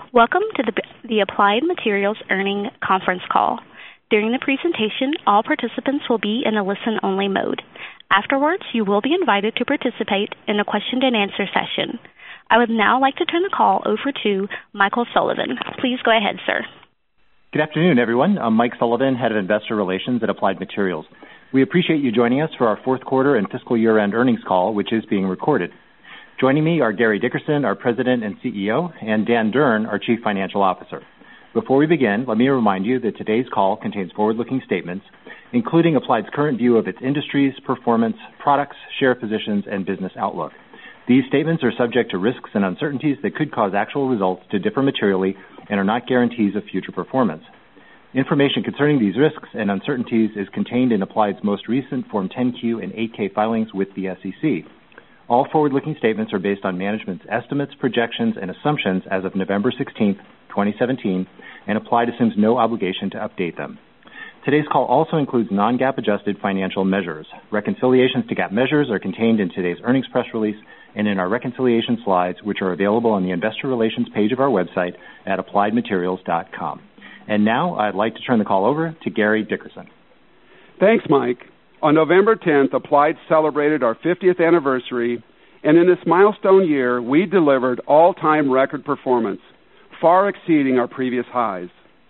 Welcome to the Applied Materials Earnings Conference Call. During the presentation, all participants will be in a listen-only mode. Afterwards, you will be invited to participate in a question-and-answer session. I would now like to turn the call over to Michael Sullivan. Please go ahead, sir. Good afternoon, everyone. I'm Mike Sullivan, Head of Investor Relations at Applied Materials. We appreciate you joining us for our fourth quarter and fiscal year-end earnings call, which is being recorded. Joining me are Gary Dickerson, our President and CEO, and Dan Durn, our Chief Financial Officer. Before we begin, let me remind you that today's call contains forward-looking statements, including Applied's current view of its industries, performance, products, share positions, and business outlook. These statements are subject to risks and uncertainties that could cause actual results to differ materially and are not guarantees of future performance. Information concerning these risks and uncertainties is contained in Applied's most recent Form 10-Q and 8-K filings with the SEC. All forward-looking statements are based on management's estimates, projections, and assumptions as of November 16, 2017, and Applied assumes no obligation to update them. Today's call also includes non-GAAP adjusted financial measures. Reconciliations to GAAP measures are contained in today's earnings press release and in our reconciliation slides, which are available on the Investor Relations page of our website at appliedmaterials.com. And now I'd like to turn the call over to Gary Dickerson. Thanks, Mike. On November 10th, Applied celebrated our 50th anniversary, and in this milestone year, we delivered all-time record performance, far exceeding our previous highs.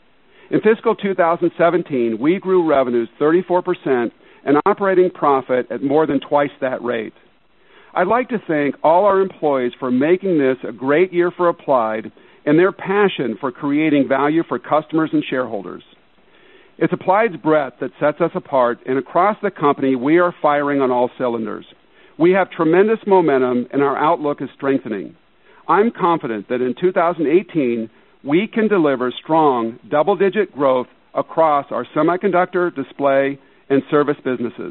In fiscal 2017, we grew revenues 34% and operating profit at more than twice that rate. I'd like to thank all our employees for making this a great year for Applied and their passion for creating value for customers and shareholders. It's Applied's breadth that sets us apart, and across the company, we are firing on all cylinders. We have tremendous momentum, and our outlook is strengthening. I'm confident that in 2018, we can deliver strong double-digit growth across our semiconductor, display, and service businesses.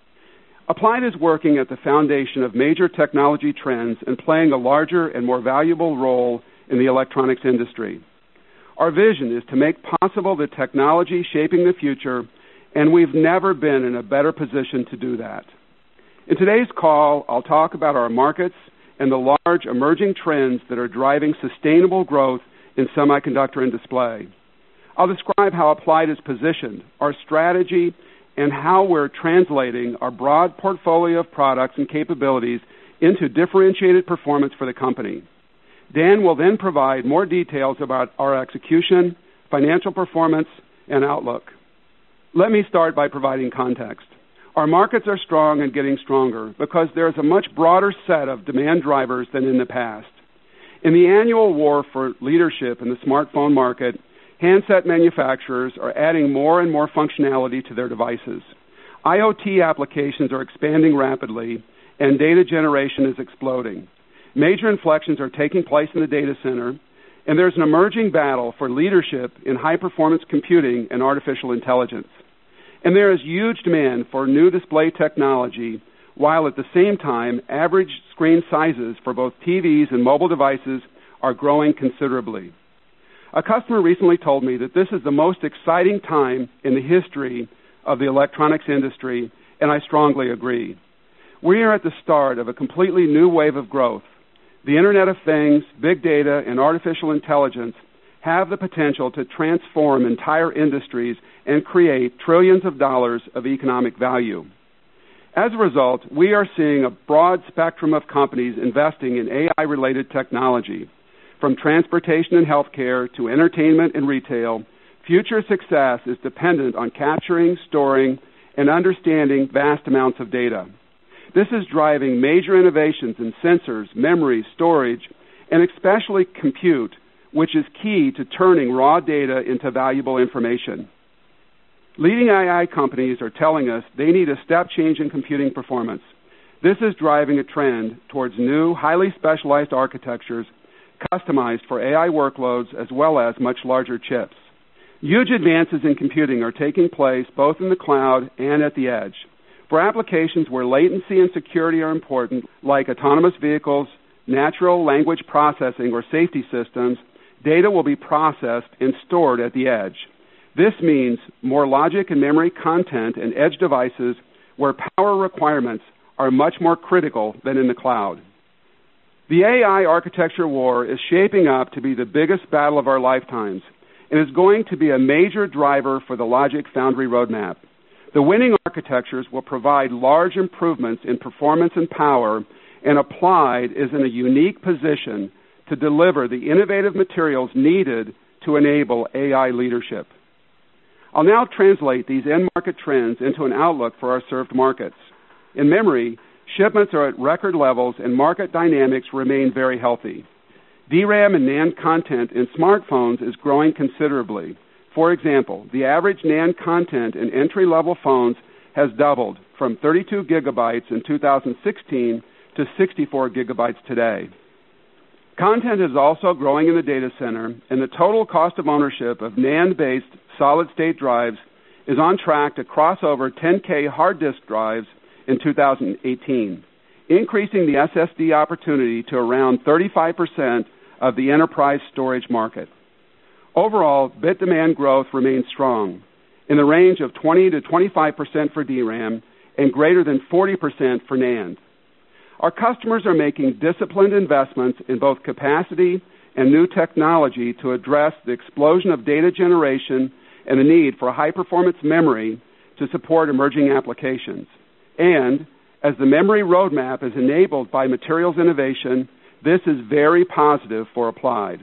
Applied is working at the foundation of major technology trends and playing a larger and more valuable role in the electronics industry. Our vision is to make possible the technology shaping the future, and we've never been in a better position to do that. In today's call, I'll talk about our markets and the large emerging trends that are driving sustainable growth in semiconductor and display. I'll describe how Applied is positioned, our strategy, and how we're translating our broad portfolio of products and capabilities into differentiated performance for the company. Dan will then provide more details about our execution, financial performance, and outlook. Let me start by providing context. Our markets are strong and getting stronger because there's a much broader set of demand drivers than in the past. In the annual war for leadership in the smartphone market, handset manufacturers are adding more and more functionality to their devices. IoT applications are expanding rapidly, and data generation is exploding. Major inflections are taking place in the data center, and there's an emerging battle for leadership in high-performance computing and artificial intelligence. And there is huge demand for new display technology, while at the same time, average screen sizes for both TVs and mobile devices are growing considerably. A customer recently told me that this is the most exciting time in the history of the electronics industry, and I strongly agree. We are at the start of a completely new wave of growth. The Internet of Things, big data, and artificial intelligence have the potential to transform entire industries and create trillions of dollars of economic value. As a result, we are seeing a broad spectrum of companies investing in AI-related technology. From transportation and healthcare to entertainment and retail, future success is dependent on capturing, storing, and understanding vast amounts of data. This is driving major innovations in sensors, memory, storage, and especially compute, which is key to turning raw data into valuable information. Leading AI companies are telling us they need a step change in computing performance. This is driving a trend towards new, highly specialized architectures customized for AI workloads as well as much larger chips. Huge advances in computing are taking place both in the cloud and at the edge. For applications where latency and security are important, like autonomous vehicles, natural language processing, or safety systems, data will be processed and stored at the edge. This means more logic and memory content in edge devices where power requirements are much more critical than in the cloud. The AI architecture war is shaping up to be the biggest battle of our lifetimes and is going to be a major driver for the Logic Foundry roadmap. The winning architectures will provide large improvements in performance and power, and Applied is in a unique position to deliver the innovative materials needed to enable AI leadership. I'll now translate these end-market trends into an outlook for our served markets. In memory, shipments are at record levels and market dynamics remain very healthy. DRAM and NAND content in smartphones is growing considerably. For example, the average NAND content in entry-level phones has doubled from 32 gigabytes in 2016 to 64 gigabytes today. Content is also growing in the data center, and the total cost of ownership of NAND-based solid-state drives is on track to cross over 10K hard disk drives in 2018, increasing the SSD opportunity to around 35% of the enterprise storage market. Overall, bit demand growth remains strong, in the range of 20 to 25% for DRAM and greater than 40% for NAND. Our customers are making disciplined investments in both capacity and new technology to address the explosion of data generation and the need for high-performance memory to support emerging applications. And as the memory roadmap is enabled by materials innovation, this is very positive for Applied.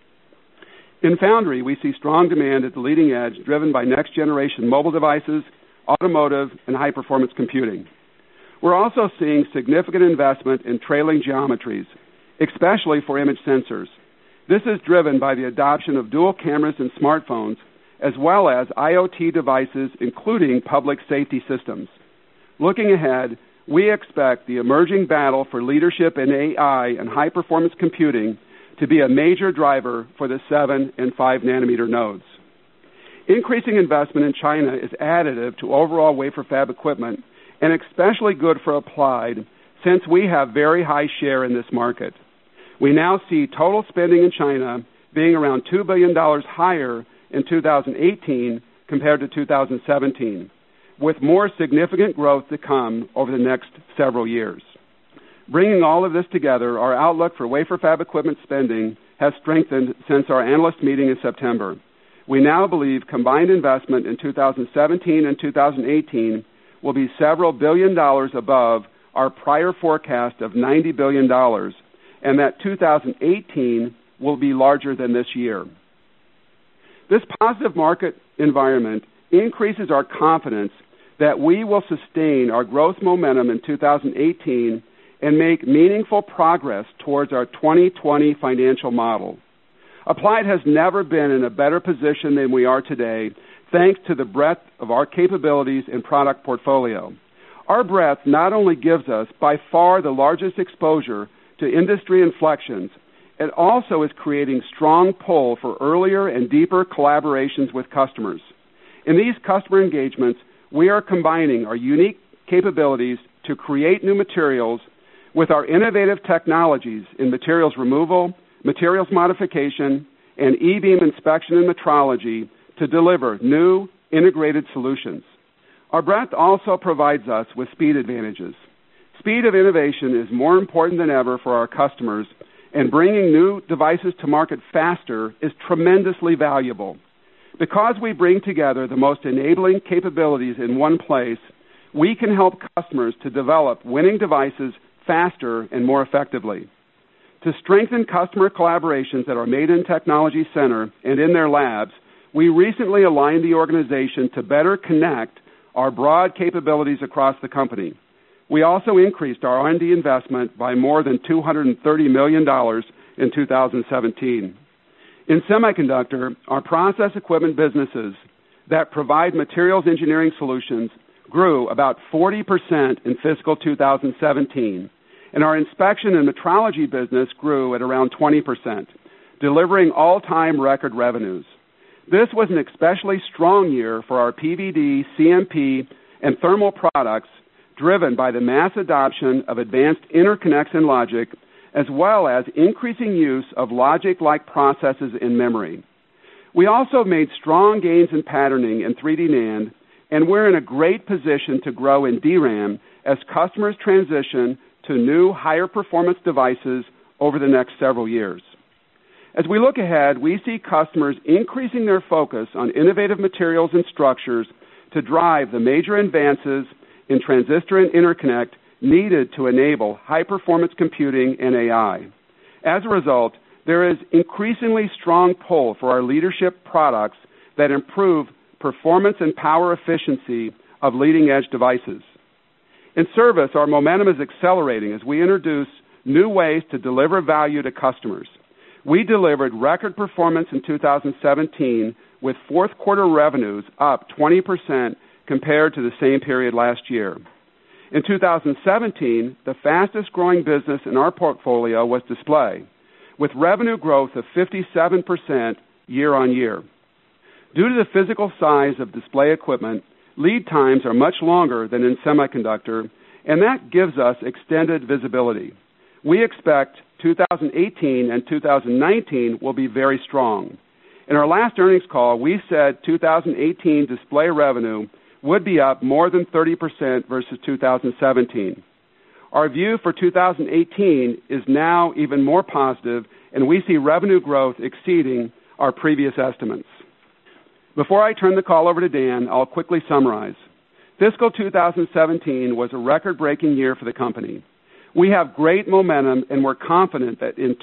In Foundry, we see strong demand at the leading edge driven by next-generation mobile devices, automotive, and high-performance computing. We're also seeing significant investment in trailing geometries, especially for image sensors. This is driven by the adoption of dual cameras in smartphones, as well as IoT devices, including public safety systems. Looking ahead, we expect the emerging battle for leadership in AI and high-performance computing to be a major driver for the 7 and 5 nanometer nodes. Increasing investment in China is additive to overall wafer fab equipment and especially good for Applied since we have very high share in this market. We now see total spending in China being around $2 billion higher in 2018 compared to 2017, with more significant growth to come over the next several years. Bringing all of this together, our outlook for wafer fab equipment spending has strengthened since our analyst meeting in September. We now believe combined investment in 2017 and 2018 will be several billion dollars above our prior forecast of $90 billion, and that 2018 will be larger than this year. This positive market environment increases our confidence that we will sustain our growth momentum in 2018 and make meaningful progress towards our 2020 financial model. Applied has never been in a better position than we are today, thanks to the breadth of our capabilities and product portfolio. Our breadth not only gives us by far the largest exposure to industry inflections, it also is creating strong pull for earlier and deeper collaborations with customers. In these customer engagements, we are combining our unique capabilities to create new materials with our innovative technologies in materials removal, materials modification, and E-beam inspection and metrology to deliver new integrated solutions. Our breadth also provides us with speed advantages. Speed of innovation is more important than ever for our customers, and bringing new devices to market faster is tremendously valuable. Because we bring together the most enabling capabilities in one place, we can help customers to develop winning devices faster and more effectively. To strengthen customer collaborations at our Made in Technology Center and in their labs, we recently aligned the organization to better connect our broad capabilities across the company. We also increased our R&D investment by more than $230 million in 2017. In semiconductor, our process equipment businesses that provide materials engineering solutions grew about 40% in fiscal 2017, and our inspection and metrology business grew at around 20%, delivering all-time record revenues. This was an especially strong year for our PVD, CMP, and thermal products, driven by the mass adoption of advanced interconnects in logic, as well as increasing use of logic-like processes in memory. We also made strong gains in patterning in 3D NAND, and we're in a great position to grow in DRAM as customers transition to new higher performance devices over the next several years. As we look ahead, we see customers increasing their focus on innovative materials and structures to drive the major advances in transistor and interconnect needed to enable high-performance computing and AI. As a result, there is increasingly strong pull for our leadership products that improve performance and power efficiency of leading-edge devices. In service, our momentum is accelerating as we introduce new ways to deliver value to customers. We delivered record performance in 2017 with fourth quarter revenues up 20% compared to the same period last year. In 2017, the fastest growing business in our portfolio was display, with revenue growth of 57% year on year. Due to the physical size of display equipment, lead times are much longer than in semiconductor, and that gives us extended visibility. We expect 2018 and 2019 will be very strong. In our last earnings call, we said 2018 display revenue would be up more than 30% versus 2017. Our view for 2018 is now even more positive, and we see revenue growth exceeding our previous estimates. Before I turn the call over to Dan, I'll quickly summarize. Fiscal 2017 was a record-breaking year for the company. We have great momentum, and we're confident that in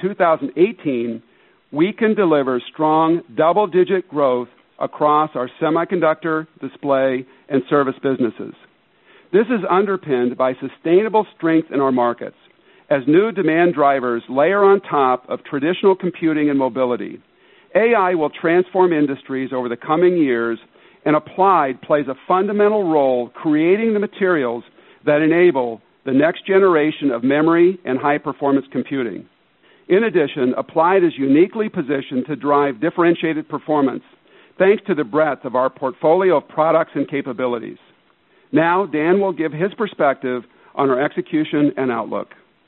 2018, we can deliver strong double-digit growth across our semiconductor, display, and service businesses. This is underpinned by sustainable strength in our markets as new demand drivers layer on top of traditional computing and mobility. AI will transform industries over the coming years, and Applied plays a fundamental role creating the materials that enable the next generation of memory and high-performance computing. In addition, Applied is uniquely positioned to drive differentiated performance thanks to the breadth of our portfolio of products and capabilities. Now, Dan will give his perspective on our execution and outlook.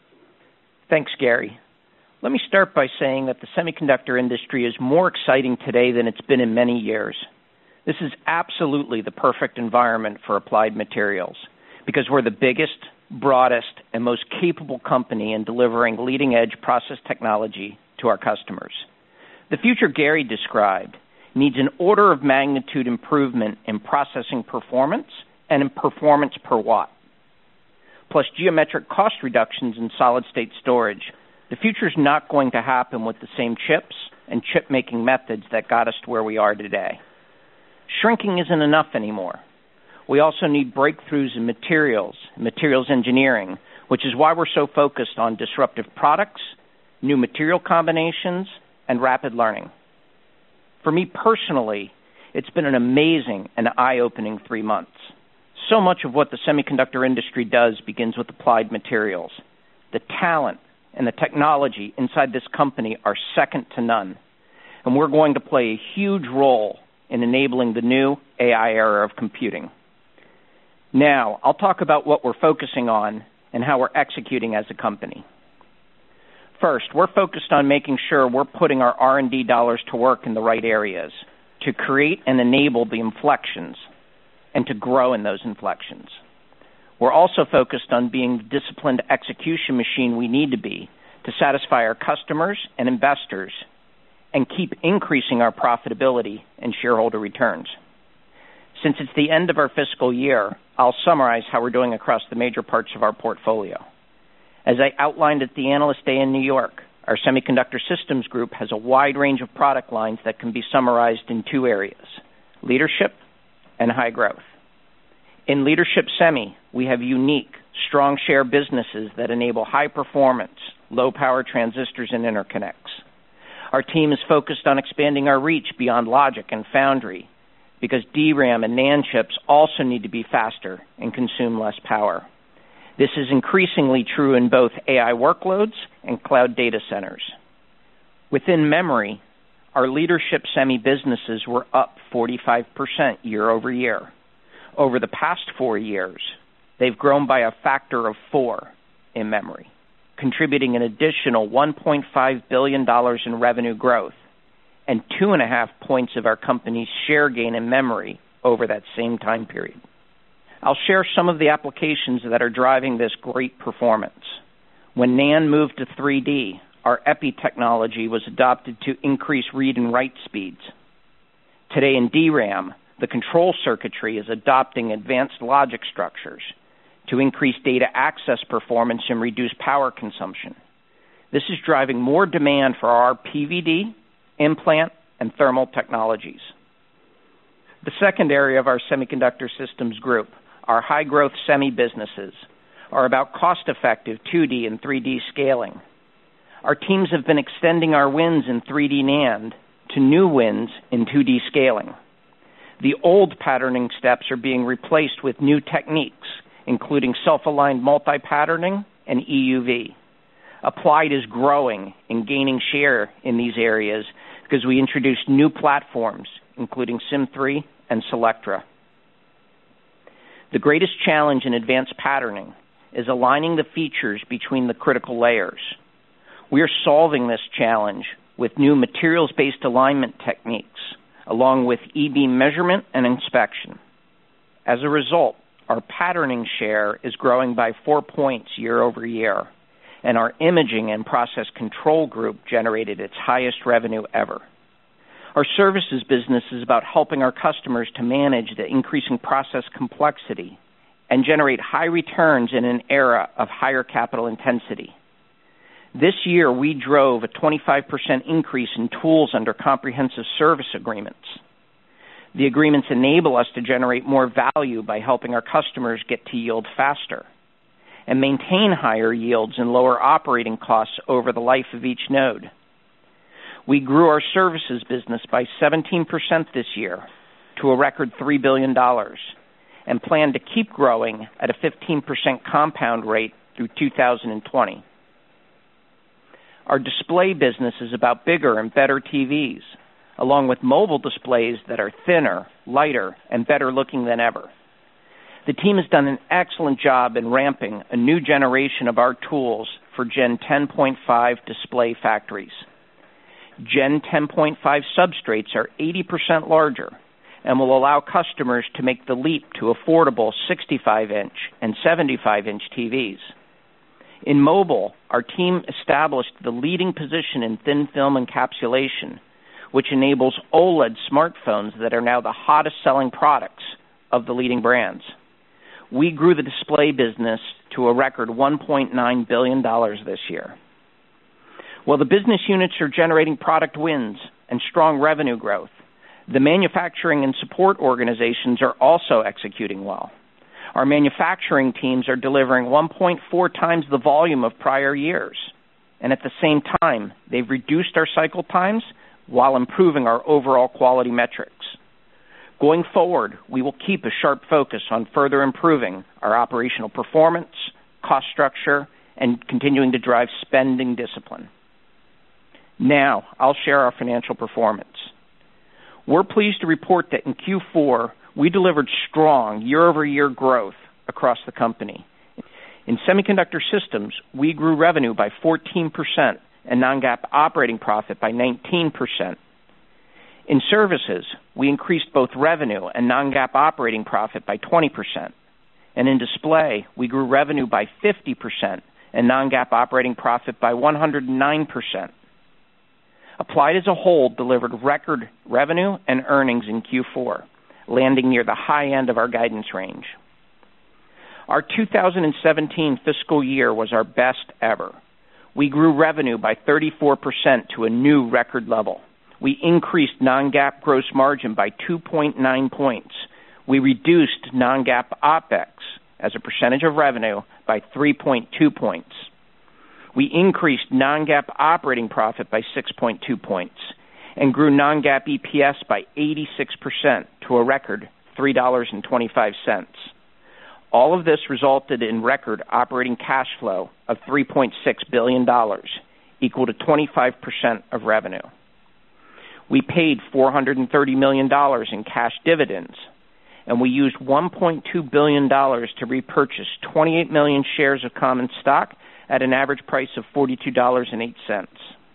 Thanks, Gary. Let me start by saying that the semiconductor industry is more exciting today than it's been in many years. This is absolutely the perfect environment for Applied Materials because we're the biggest, broadest, and most capable company in delivering leading-edge process technology to our customers. The future Gary described needs an order of magnitude improvement in processing performance and in performance per watt, plus geometric cost reductions in solid-state storage. The future is not going to happen with the same chips and chip-making methods that got us to where we are today. Shrinking isn't enough anymore. We also need breakthroughs in materials engineering, which is why we're so focused on disruptive products, new material combinations, and rapid learning. For me personally, it's been an amazing and eye-opening 3 months. So much of what the semiconductor industry does begins with Applied Materials. The talent and the technology inside this company are second to none, and we're going to play a huge role in enabling the new AI era of computing. Now, I'll talk about what we're focusing on and how we're executing as a company. First, we're focused on making sure we're putting our R&D dollars to work in the right areas to create and enable the inflections and to grow in those inflections. We're also focused on being the disciplined execution machine we need to be to satisfy our customers and investors and keep increasing our profitability and shareholder returns. Since it's the end of our fiscal year, I'll summarize how we're doing across the major parts of our portfolio. As I outlined at the Analyst Day in New York, our Semiconductor Systems Group has a wide range of product lines that can be summarized in 2 areas, leadership and high growth. In leadership semi, we have unique, strong share businesses that enable high performance, low power transistors and interconnects. Our team is focused on expanding our reach beyond logic and foundry because DRAM and NAND chips also need to be faster and consume less power. This is increasingly true in both AI workloads and cloud data centers. Within memory, our leadership semi businesses were up 45% year over year. Over the past 4 years, they've grown by a factor of 4 in memory, contributing an additional $1.5 billion in revenue growth and 2.5 points of our company's share gain in memory over that same time period. I'll share some of the applications that are driving this great performance. When NAND moved to 3D, our EPI technology was adopted to increase read and write speeds. Today in DRAM, the control circuitry is adopting advanced logic structures to increase data access performance and reduce power consumption. This is driving more demand for our PVD, implant, and thermal technologies. The second area of our Semiconductor Systems Group, our high-growth semi businesses, are about cost-effective 2D and 3D scaling. Our teams have been extending our wins in 3D NAND to new wins in 2D scaling. The old patterning steps are being replaced with new techniques, including self-aligned multi-patterning and EUV. Applied is growing and gaining share in these areas because we introduced new platforms, including Sim3 and Selectra. The greatest challenge in advanced patterning is aligning the features between the critical layers. We are solving this challenge with new materials-based alignment techniques, along with E-beam measurement and inspection. As a result, our patterning share is growing by 4 points year over year, and our imaging and process control group generated its highest revenue ever. Our services business is about helping our customers to manage the increasing process complexity and generate high returns in an era of higher capital intensity. This year, we drove a 25% increase in tools under comprehensive service agreements. The agreements enable us to generate more value by helping our customers get to yield faster and maintain higher yields and lower operating costs over the life of each node. We grew our services business by 17% this year to a record $3 billion and plan to keep growing at a 15% compound rate through 2020. Our display business is about bigger and better TVs, along with mobile displays that are thinner, lighter, and better looking than ever. The team has done an excellent job in ramping a new generation of our tools for Gen 10.5 display factories. Gen 10.5 substrates are 80% larger and will allow customers to make the leap to affordable 65-inch and 75-inch TVs. In mobile, our team established the leading position in thin film encapsulation, which enables OLED smartphones that are now the hottest selling products of the leading brands. We grew the display business to a record $1.9 billion this year. While the business units are generating product wins and strong revenue growth, the manufacturing and support organizations are also executing well. Our manufacturing teams are delivering 1.4 times the volume of prior years, and at the same time, they've reduced our cycle times while improving our overall quality metrics. Going forward, we will keep a sharp focus on further improving our operational performance, cost structure, and continuing to drive spending discipline. Now, I'll share our financial performance. We're pleased to report that in Q4, we delivered strong year-over-year growth across the company. In Semiconductor Systems, we grew revenue by 14% and non-GAAP operating profit by 19%. In Services, we increased both revenue and non-GAAP operating profit by 20%. And in Display, we grew revenue by 50% and non-GAAP operating profit by 109%. Applied as a whole delivered record revenue and earnings in Q4, landing near the high end of our guidance range. Our 2017 fiscal year was our best ever. We grew revenue by 34% to a new record level. We increased non-GAAP gross margin by 2.9 points. We reduced non-GAAP OpEx as a percentage of revenue by 3.2 points. We increased non-GAAP operating profit by 6.2 points and grew non-GAAP EPS by 86% to a record $3.25. All of this resulted in record operating cash flow of $3.6 billion, equal to 25% of revenue. We paid $430 million in cash dividends, and we used $1.2 billion to repurchase 28 million shares of common stock at an average price of $42.08.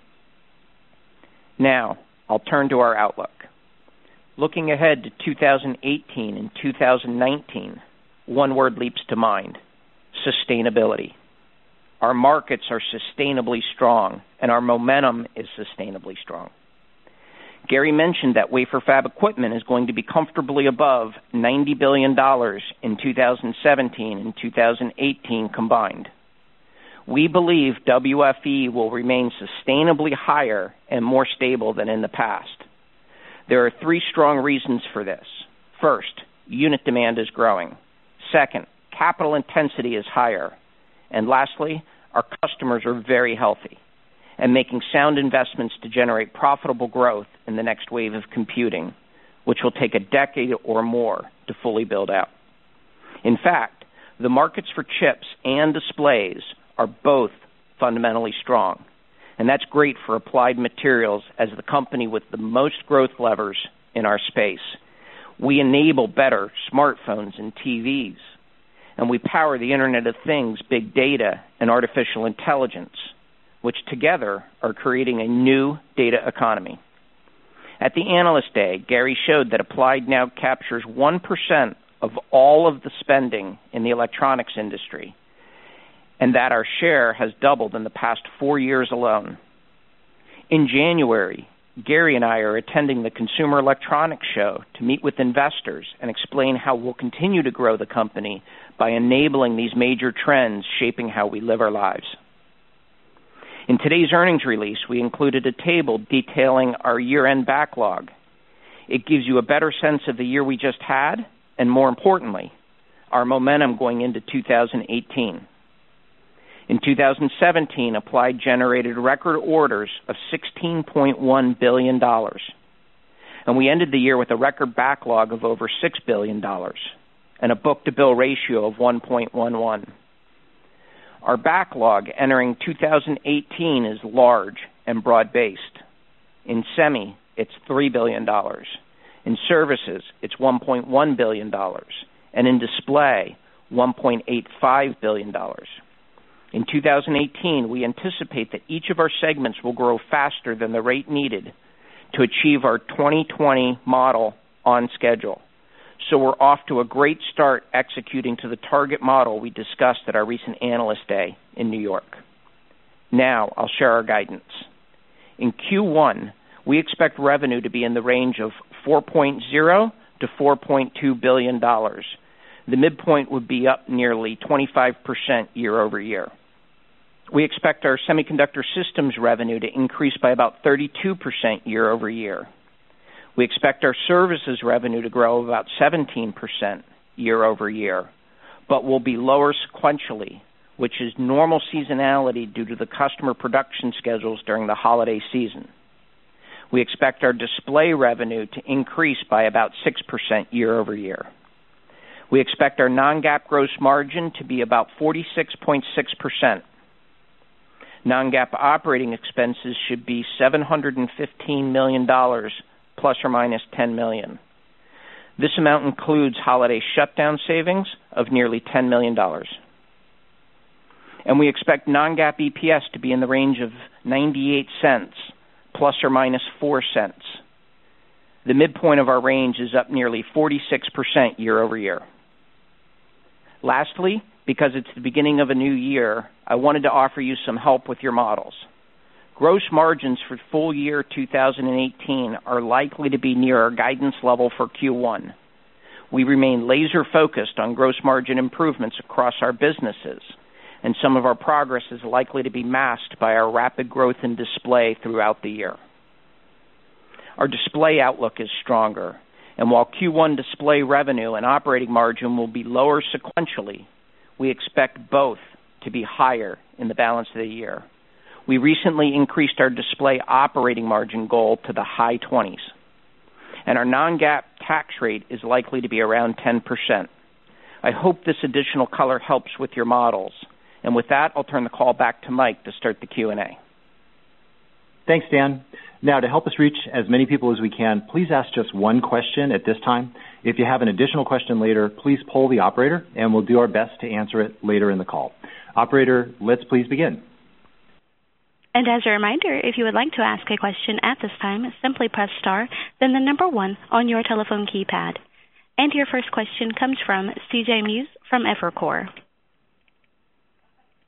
Now, I'll turn to our outlook. Looking ahead to 2018 and 2019, one word leaps to mind: sustainability. Our markets are sustainably strong, and our momentum is sustainably strong. Gary mentioned that wafer fab equipment is going to be comfortably above $90 billion in 2017 and 2018 combined. We believe WFE will remain sustainably higher and more stable than in the past. There are three strong reasons for this. First, unit demand is growing. Second, capital intensity is higher. And lastly, our customers are very healthy and making sound investments to generate profitable growth in the next wave of computing, which will take a decade or more to fully build out. In fact, the markets for chips and displays are both fundamentally strong, and that's great for Applied Materials as the company with the most growth levers in our space. We enable better smartphones and TVs, and we power the Internet of Things, big data, and artificial intelligence, which together are creating a new data economy. At the Analyst Day, Gary showed that Applied now captures 1% of all of the spending in the electronics industry, and that our share has doubled in the past 4 years alone. In January, Gary and I are attending the Consumer Electronics Show to meet with investors and explain how we'll continue to grow the company by enabling these major trends shaping how we live our lives. In today's earnings release, we included a table detailing our year-end backlog. It gives you a better sense of the year we just had, and more importantly, our momentum going into 2018. In 2017, Applied generated record orders of $16.1 billion, and we ended the year with a record backlog of over $6 billion and a book-to-bill ratio of 1.11. Our backlog entering 2018 is large and broad-based. In semi, it's $3 billion. In services, it's $1.1 billion. And in display, $1.85 billion. In 2018, we anticipate that each of our segments will grow faster than the rate needed to achieve our 2020 model on schedule. So we're off to a great start executing to the target model we discussed at our recent Analyst Day in New York. Now, I'll share our guidance. In Q1, we expect revenue to be in the range of $4.0 to $4.2 billion. The midpoint would be up nearly 25% year over year. We expect our semiconductor systems revenue to increase by about 32% year over year. We expect our services revenue to grow about 17% year over year, but will be lower sequentially, which is normal seasonality due to the customer production schedules during the holiday season. We expect our display revenue to increase by about 6% year over year. We expect our non-GAAP gross margin to be about 46.6%. Non-GAAP operating expenses should be $715 million plus or minus $10 million. This amount includes holiday shutdown savings of nearly $10 million. And we expect non-GAAP EPS to be in the range of 98 cents plus or minus 4 cents. The midpoint of our range is up nearly 46% year over year. Lastly, because it's the beginning of a new year, I wanted to offer you some help with your models. Gross margins for full year 2018 are likely to be near our guidance level for Q1. We remain laser focused on gross margin improvements across our businesses, and some of our progress is likely to be masked by our rapid growth in display throughout the year. Our display outlook is stronger, and while Q1 display revenue and operating margin will be lower sequentially, we expect both to be higher in the balance of the year. We recently increased our display operating margin goal to the high 20s, and our non-GAAP tax rate is likely to be around 10%. I hope this additional color helps with your models, and with that, I'll turn the call back to Mike to start the Q&A. Thanks, Dan. Now, to help us reach as many people as we can, please ask just one question at this time. If you have an additional question later, please poll the operator, and we'll do our best to answer it later in the call. Operator, let's please begin. And as a reminder, if you would like to ask a question at this time, simply press star, then the number 1 on your telephone keypad. And your first question comes from C.J. Muse from Evercore.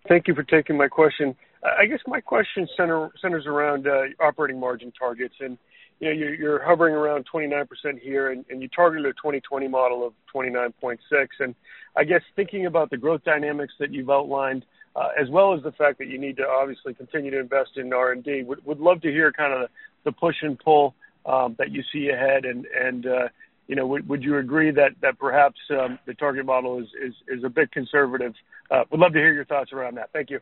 Thank you for taking my question. I guess my question centers around operating margin targets, and you're hovering around 29% here, and you targeted a 2020 model of 29.6. And I guess thinking about the growth dynamics that you've outlined, as well as the fact that you need to obviously continue to invest in R&D, would love to hear kind of the push and pull that you see ahead, and would you agree that perhaps the target model is a bit conservative? Would love to hear your thoughts around that. Thank you.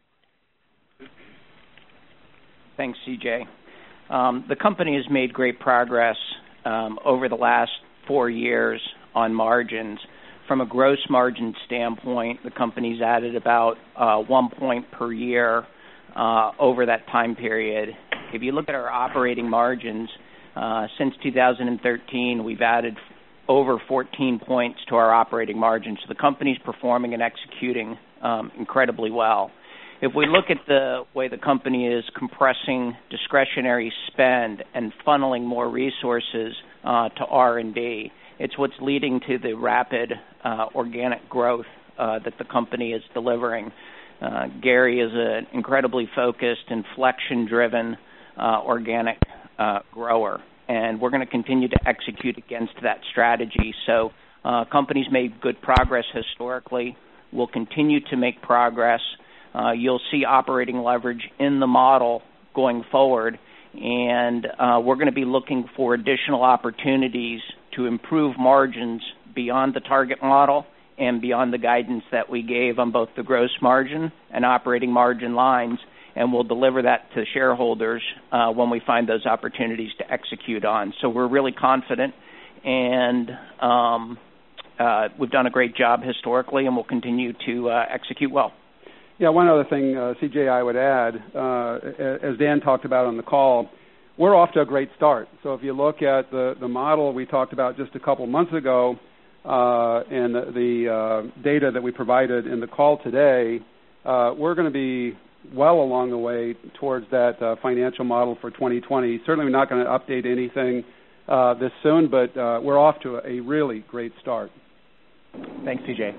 Thanks, CJ. The company has made great progress over the last 4 years on margins. From a gross margin standpoint, the company's added about 1 point per year over that time period. If you look at our operating margins, since 2013, we've added over 14 points to our operating margins. So the company's performing and executing incredibly well. If we look at the way the company is compressing discretionary spend and funneling more resources to R&D, it's what's leading to the rapid organic growth that the company is delivering. Gary is an incredibly focused, inflection-driven organic grower, and we're going to continue to execute against that strategy. So companies made good progress historically. We'll continue to make progress. You'll see operating leverage in the model going forward, and we're going to be looking for additional opportunities to improve margins beyond the target model and beyond the guidance that we gave on both the gross margin and operating margin lines, and we'll deliver that to shareholders when we find those opportunities to execute on. So we're really confident, and we've done a great job historically, and we'll continue to execute well. Yeah, one other thing, CJ, I would add, as Dan talked about on the call, we're off to a great start. So if you look at the model we talked about just a couple months ago and the data that we provided in the call today, we're going to be well along the way towards that financial model for 2020. Certainly we're not going to update anything this soon, but we're off to a really great start. Thanks, CJ.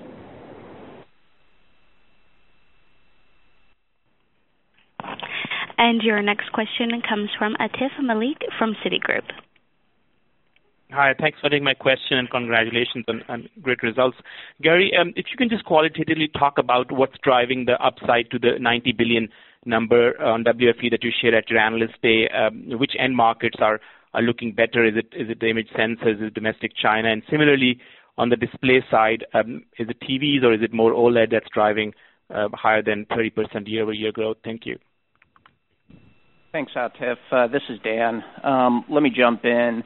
And your next question comes from Atif Malik from Citigroup. Hi, thanks for taking my question and congratulations on great results. Gary, if you can just qualitatively talk about what's driving the upside to the $90 billion number on WFE that you shared at your Analyst Day, which end markets are looking better? Is it the image sensors, is it domestic China? And similarly, on the display side, is it TVs or is it more OLED that's driving higher than 30% year-over-year growth? Thank you. Thanks, Atif. This is Dan. Let me jump in.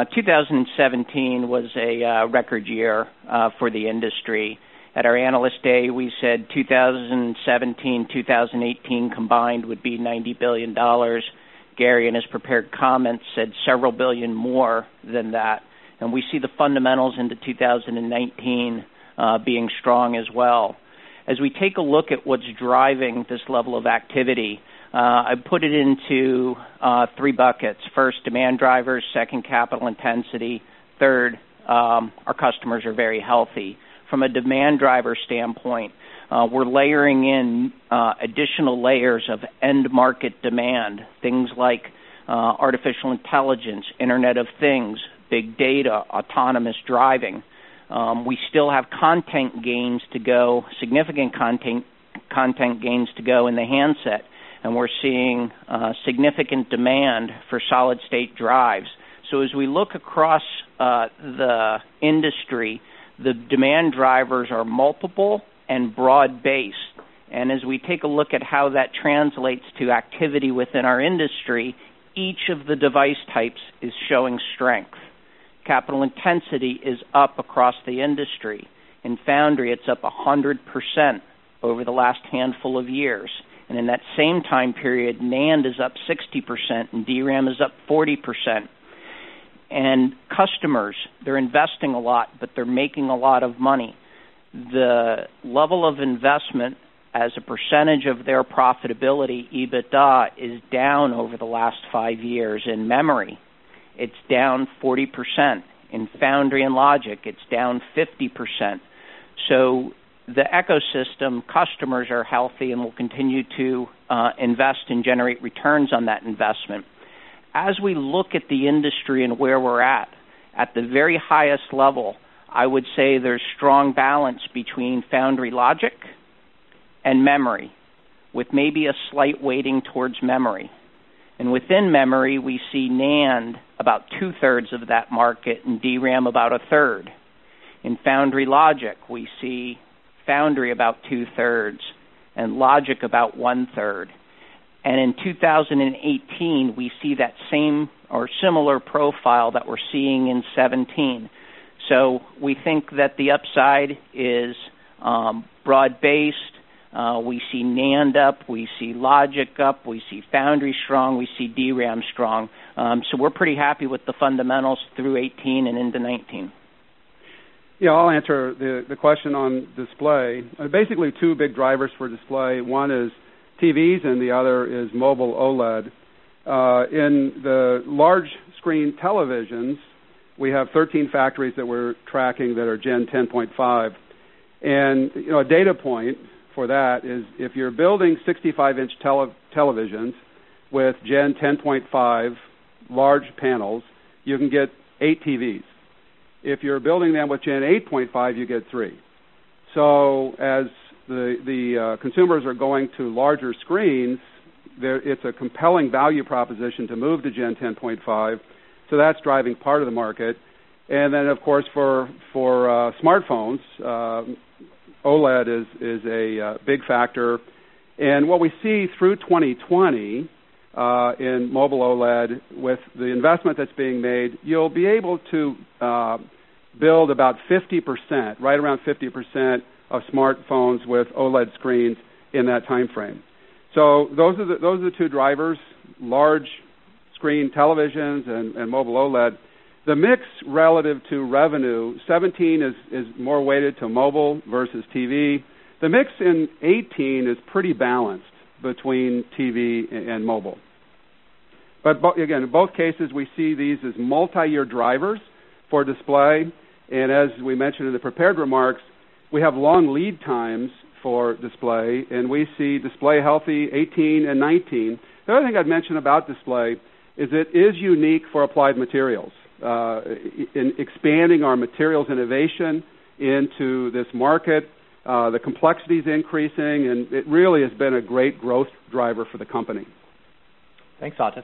2017 was a record year for the industry. At our Analyst Day, we said 2017, 2018 combined would be $90 billion. Gary, in his prepared comments, said several billion more than that. And we see the fundamentals into 2019 being strong as well. As we take a look at what's driving this level of activity, I put it into 3 buckets. First, demand drivers. Second, capital intensity. Third, our customers are very healthy. From a demand driver standpoint, we're layering in additional layers of end market demand, things like artificial intelligence, Internet of Things, big data, autonomous driving. We still have content gains to go, significant content gains to go in the handset. And we're seeing significant demand for solid-state drives. So as we look across the industry, the demand drivers are multiple and broad-based. And as we take a look at how that translates to activity within our industry, each of the device types is showing strength. Capital intensity is up across the industry. In Foundry, it's up 100% over the last handful of years. And in that same time period, NAND is up 60% and DRAM is up 40%. And customers, they're investing a lot, but they're making a lot of money. The level of investment as a percentage of their profitability, EBITDA, is down over the last 5 years. In memory, it's down 40%. In Foundry and Logic, it's down 50%. So the ecosystem, customers are healthy and will continue to invest and generate returns on that investment. As we look at the industry and where we're at the very highest level, I would say there's strong balance between foundry logic and memory, with maybe a slight weighting towards memory. And within memory, we see NAND about 2/3 of that market and DRAM about 1/3. In foundry logic, we see foundry about 2/3 and logic about 1/3. And in 2018, we see that same or similar profile that we're seeing in 2017. So we think that the upside is broad-based. We see NAND up, we see logic up, we see foundry strong, we see DRAM strong. So we're pretty happy with the fundamentals through 18 and into 19. Yeah, I'll answer the question on display. Basically, two big drivers for display. One is TVs and the other is mobile OLED. In the large screen televisions, we have 13 factories that we're tracking that are Gen 10.5. And a data point for that is if you're building 65-inch televisions with Gen 10.5 large panels, you can get 8 TVs. If you're building them with Gen 8.5, you get 3. So as the consumers are going to larger screens, it's a compelling value proposition to move to Gen 10.5. So that's driving part of the market. And then, of course, for smartphones, OLED is a big factor. And what we see through 2020 in mobile OLED, with the investment that's being made, you'll be able to build about 50%, right around 50% of smartphones with OLED screens in that time frame. So those are the two drivers: large screen televisions and mobile OLED. The mix relative to revenue, 17 is more weighted to mobile versus TV. The mix in 18 is pretty balanced between TV and mobile. But again, in both cases, we see these as multi-year drivers for display. And as we mentioned in the prepared remarks, we have long lead times for display, and we see display healthy 18 and 19. The other thing I'd mention about display is it is unique for Applied Materials. In expanding our materials innovation into this market, the complexity is increasing, and it really has been a great growth driver for the company. Thanks, Atif.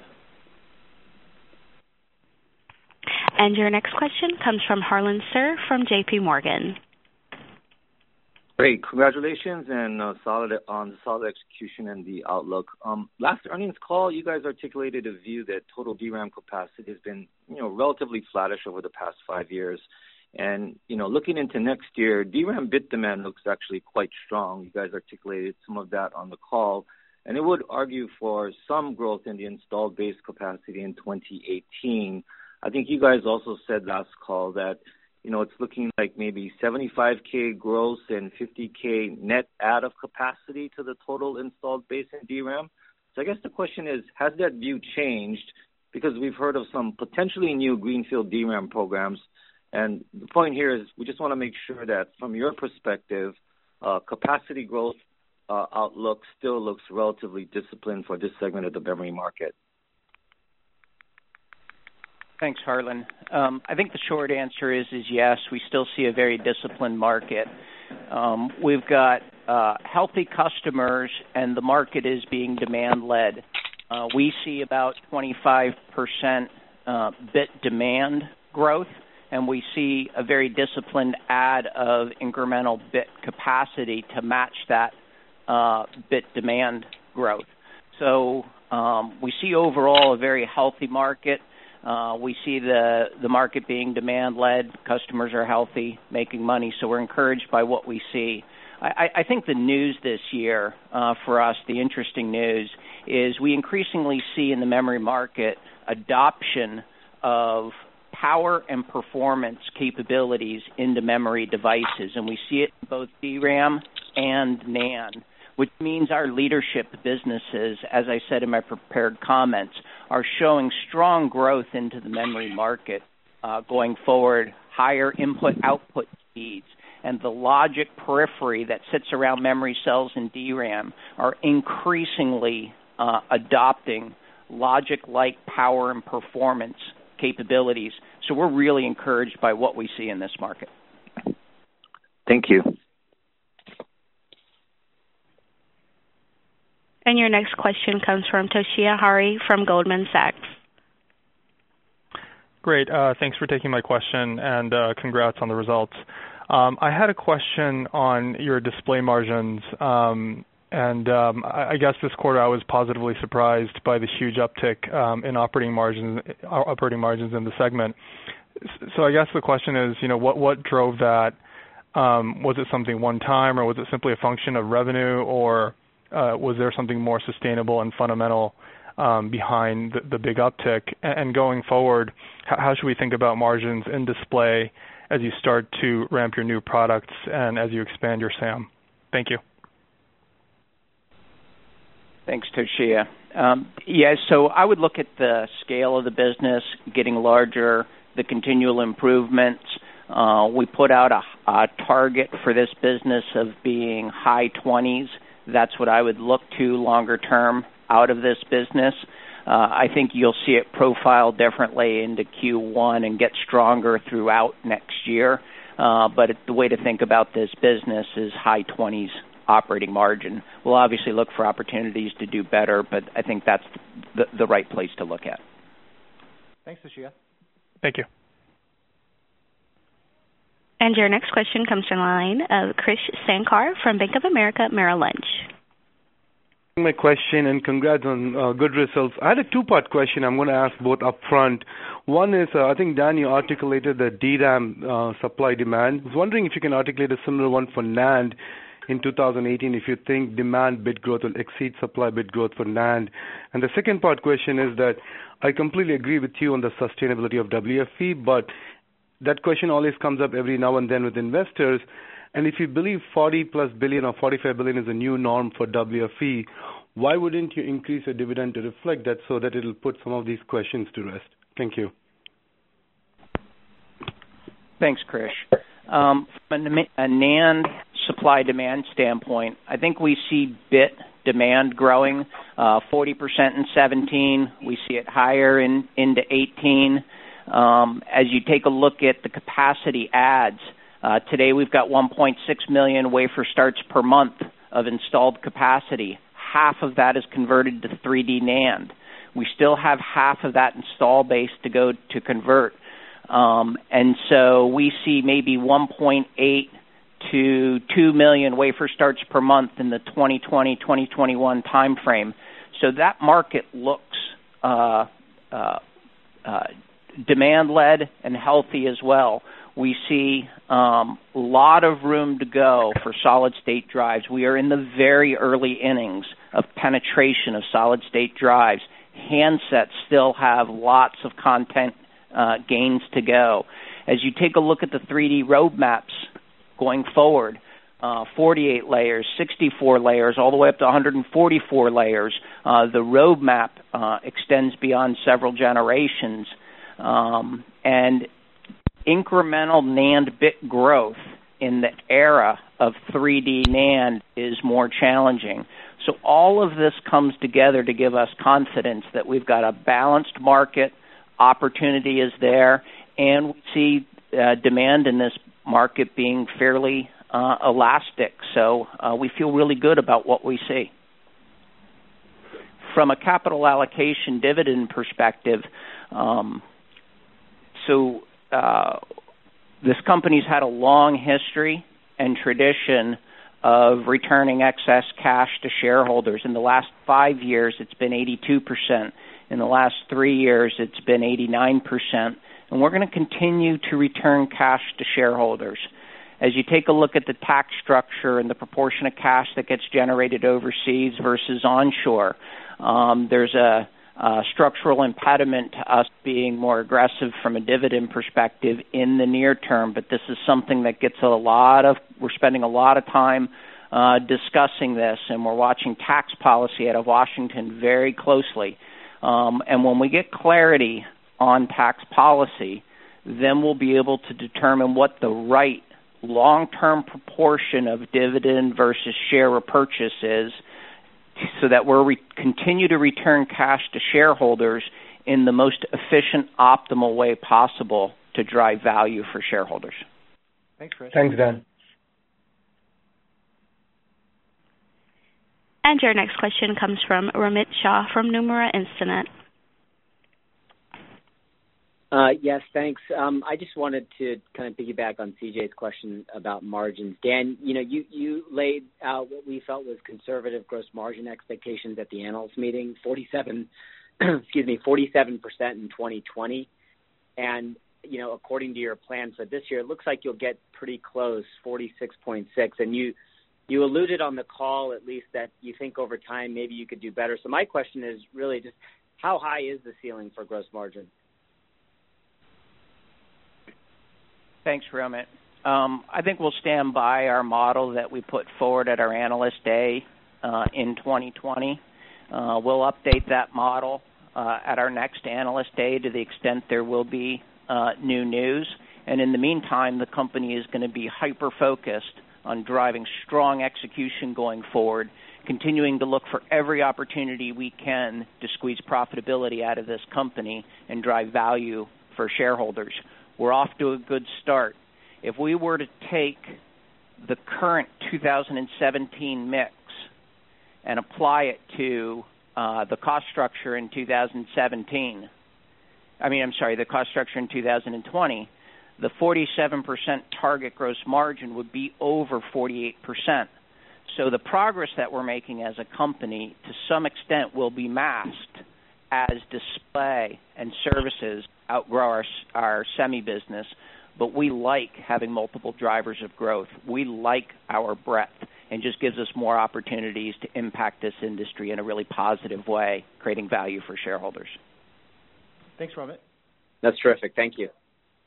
And your next question comes from Harlan Sur from J.P. Morgan. Great. Congratulations and solid execution and the outlook. Last earnings call, you guys articulated a view that total DRAM capacity has been, relatively flattish over the past 5 years. And, looking into next year, DRAM bit demand looks actually quite strong. You guys articulated some of that on the call. And it would argue for some growth in the installed base capacity in 2018. I think you guys also said last call that, it's looking like maybe 75K gross and 50K net add of capacity to the total installed base in DRAM. So I guess the question is, has that view changed? Because we've heard of some potentially new greenfield DRAM programs. And the point here is we just want to make sure that from your perspective, capacity growth outlook still looks relatively disciplined for this segment of the memory market. Thanks, Harlan. I think the short answer is yes, we still see a very disciplined market. We've got healthy customers, and the market is being demand-led. We see about 25% bit demand growth, and we see a very disciplined add of incremental bit capacity to match that bit demand growth. So we see overall a very healthy market. We see the market being demand-led. Customers are healthy, making money, so we're encouraged by what we see. I think the news this year for us, the interesting news, is we increasingly see in the memory market adoption of power and performance capabilities into memory devices, and we see it in both DRAM and NAND, which means our leadership businesses, as I said in my prepared comments, are showing strong growth into the memory market going forward, higher input-output speeds. and the logic periphery that sits around memory cells and DRAM are increasingly adopting logic-like power and performance capabilities. So we're really encouraged by what we see in this market. Thank you. And your next question comes from Toshiya Hari from Goldman Sachs. Great. Thanks for taking my question, and congrats on the results. I had a question on your display margins, and I guess this quarter I was positively surprised by the huge uptick in operating margins in the segment. So I guess the question is, what drove that? Was it something one time, or was it simply a function of revenue, or was there something more sustainable and fundamental behind the big uptick? And going forward, how should we think about margins in display as you start to ramp your new products and as you expand your SAM? Thank you. Thanks, Toshiya. So I would look at the scale of the business getting larger, the continual improvements. We put out a target for this business of being high 20s. That's what I would look to longer term out of this business. I think you'll see it profile differently into Q1 and get stronger throughout next year. But the way to think about this business is high 20s operating margin. We'll obviously look for opportunities to do better, but I think that's the right place to look at. Thanks, Toshiya. Thank you. And your next question comes from the line of Krish Sankar from Bank of America Merrill Lynch. My question, and congrats on good results. I had a two-part question I'm going to ask both up front. One is, I think, Dan, you articulated the DRAM supply-demand. I was wondering if you can articulate a similar one for NAND in 2018, if you think demand bit growth will exceed supply bit growth for NAND. And the second part question is that I completely agree with you on the sustainability of WFE, but that question always comes up every now and then with investors. And if you believe 40-plus billion or 45 billion is a new norm for WFE, why wouldn't you increase your dividend to reflect that so that it'll put some of these questions to rest? Thank you. Thanks, Krish. From a NAND supply-demand standpoint, I think we see bit demand growing 40% in 17. We see it higher into 18. As you take a look at the capacity adds, today we've got 1.6 million wafer starts per month of installed capacity. Half of that is converted to 3D NAND. We still have half of that install base to go to convert. And so we see maybe 1.8 to 2 million wafer starts per month in the 2020-2021 timeframe. So that market looks demand-led and healthy as well. We see a lot of room to go for solid-state drives. We are in the very early innings of penetration of solid-state drives. Handsets still have lots of content gains to go. As you take a look at the 3D roadmaps going forward, 48 layers, 64 layers, all the way up to 144 layers, the roadmap extends beyond several generations. And incremental NAND bit growth in the era of 3D NAND is more challenging. So all of this comes together to give us confidence that we've got a balanced market, opportunity is there, and we see demand in this market being fairly elastic. So we feel really good about what we see. From a capital allocation dividend perspective, this company's had a long history and tradition of returning excess cash to shareholders. In the last 5 years, it's been 82%. In the last 3 years, it's been 89%. And we're going to continue to return cash to shareholders. As you take a look at the tax structure and the proportion of cash that gets generated overseas versus onshore, there's a structural impediment to us being more aggressive from a dividend perspective in the near term, but this is something that gets we're spending a lot of time discussing this, and we're watching tax policy out of Washington very closely. And when we get clarity on tax policy, then we'll be able to determine what the right long-term proportion of dividend versus share repurchases so that we continue to return cash to shareholders in the most efficient, optimal way possible to drive value for shareholders. Thanks, Chris. Thanks, Dan. And your next question comes from Ramit Shah from Nomura Instinet. Yes, thanks. I just wanted to kind of piggyback on CJ's question about margins. Dan, you laid out what we felt was conservative gross margin expectations at the analyst meeting, 47% in 2020. And, according to your plan for this year, it looks like you'll get pretty close, 46.6. And you alluded on the call, at least, that you think over time maybe you could do better. So my question is really just how high is the ceiling for gross margin? Thanks, Ramit. I think we'll stand by our model that we put forward at our Analyst Day in 2020. We'll update that model at our next Analyst Day to the extent there will be new news. And in the meantime, the company is going to be hyper-focused on driving strong execution going forward, continuing to look for every opportunity we can to squeeze profitability out of this company and drive value for shareholders. We're off to a good start. If we were to take the current 2017 mix and apply it to the cost structure in 2020, the 47% target gross margin would be over 48%. So the progress that we're making as a company, to some extent, will be masked as display and services outgrow our semi business, but we like having multiple drivers of growth. We like our breadth, and just gives us more opportunities to impact this industry in a really positive way, creating value for shareholders. Thanks, Ramit. That's terrific. Thank you.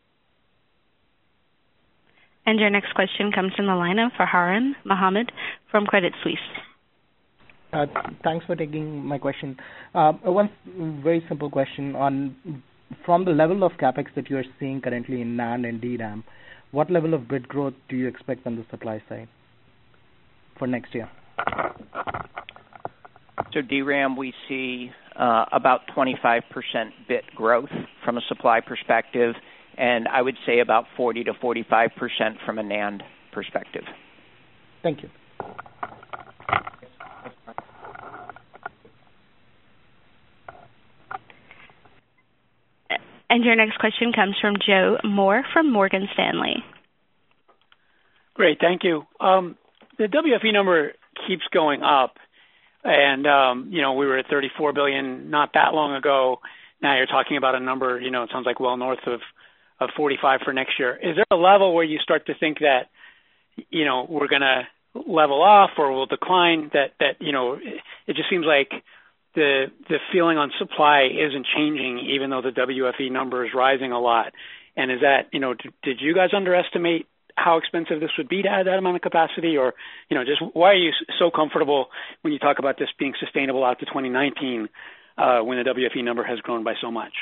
And your next question comes from the line of Farhan Muhammad from Credit Suisse. Thanks for taking my question. One very simple question from the level of capex that you are seeing currently in NAND and DRAM, what level of bit growth do you expect on the supply side for next year? So DRAM, we see about 25% bit growth from a supply perspective, and I would say about 40 to 45% from a NAND perspective. Thank you. And your next question comes from Joe Moore from Morgan Stanley. Great, thank you. The WFE number keeps going up, and we were at $34 billion not that long ago. Now you're talking about a number, it sounds like well north of 45 for next year. Is there a level where you start to think that, we're going to level off or will decline? That it just seems like the feeling on supply isn't changing, even though the WFE number is rising a lot. And is that, did you guys underestimate how expensive this would be to add that amount of capacity? Or, just why are you so comfortable when you talk about this being sustainable out to 2019 when the WFE number has grown by so much?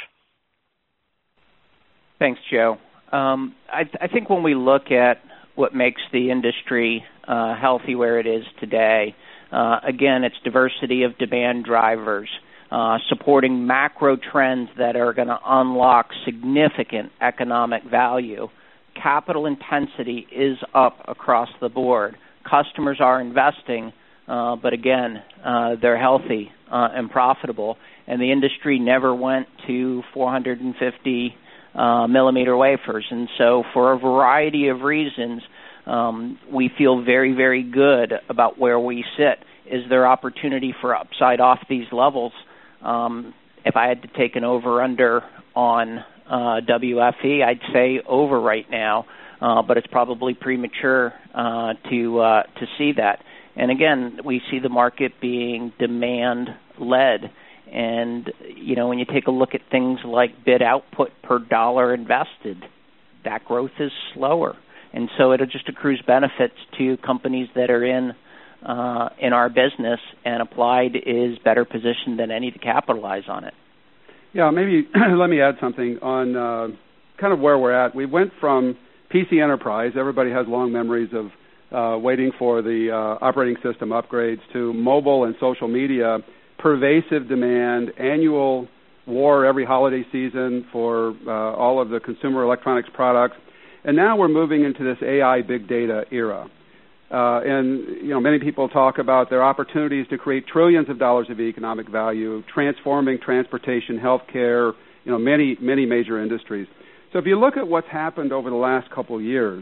Thanks, Joe. I think when we look at what makes the industry healthy where it is today, again, it's diversity of demand drivers, supporting macro trends that are going to unlock significant economic value. Capital intensity is up across the board. Customers are investing, but again, they're healthy and profitable, and the industry never went to 450 millimeter wafers. And so for a variety of reasons, we feel very, very good about where we sit. Is there opportunity for upside off these levels? If I had to take an over-under on WFE, I'd say over right now, but it's probably premature to see that. And again, we see the market being demand-led. And, when you take a look at things like bit output per dollar invested, that growth is slower. And so it just accrues benefits to companies that are in our business, and Applied is better positioned than any to capitalize on it. Yeah, maybe let me add something on kind of where we're at. We went from PC enterprise, everybody has long memories of waiting for the operating system upgrades, to mobile and social media, pervasive demand, annual war every holiday season for all of the consumer electronics products. And now we're moving into this AI big data era. And many people talk about their opportunities to create trillions of dollars of economic value, transforming transportation, healthcare, many major industries. So if you look at what's happened over the last couple of years,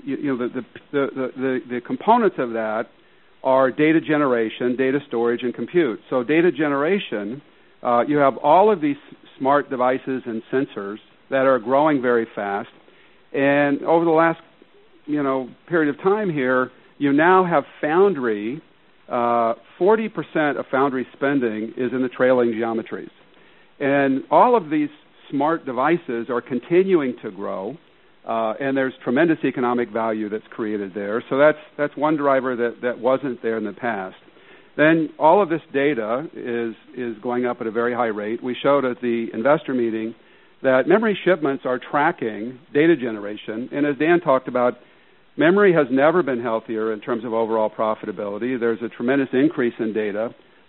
the components of that are data generation, data storage, and compute. So data generation, you have all of these smart devices and sensors that are growing very fast. And over the last period of time here, you now have Foundry. 40% of Foundry spending is in the trailing geometries. And all of these smart devices are continuing to grow, and there's tremendous economic value that's created there. So that's one driver that wasn't there in the past. Then all of this data is going up at a very high rate. We showed at the investor meeting that memory shipments are tracking data generation, and as Dan talked about, memory has never been healthier in terms of overall profitability. There's a tremendous increase in data,